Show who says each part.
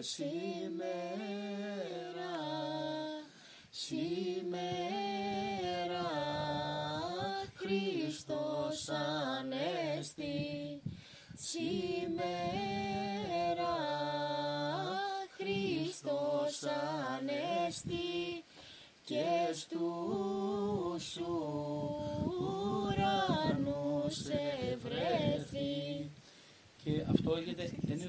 Speaker 1: σήμερα, σήμερα Χριστός Ανέστη, σήμερα Χριστός Ανέστη και στους ουρανούς ευρέθη.
Speaker 2: Και αυτό δεν είναι